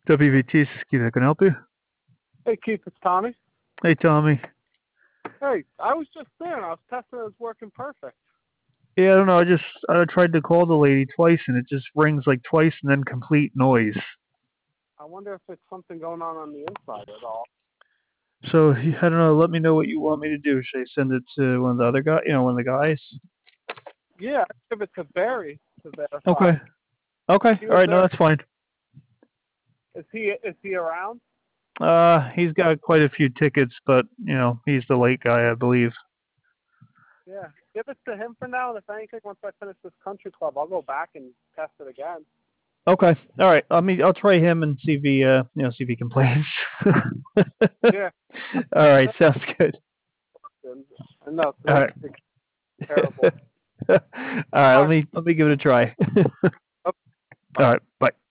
WVT, this is Keith. I can help you. Hey Keith, it's Tommy. Hey, Tommy. Hey, I was just there and I was testing it. It's working perfect. Yeah, I don't know. I tried to call the lady twice, and it just rings like twice and then complete noise. I wonder if it's something going on the inside at all. So I don't know. Let me know what you want me to do. Should I send it to one of the other guys? One of the guys. Yeah, I give it to Barry to verify. Okay. Okay. He All was right. No, there. that's fine. Is he around? He's got quite a few tickets, but he's the late guy, I believe. Yeah, give it to him for now. And if anything, once I finish this country club, I'll go back and test it again. Okay. All right. I'll try him and see if he see if he complains. Yeah, All right. Sounds good. I know All today's right. terrible. All right. All Let right. me give it a try. Okay, All bye. right. Bye.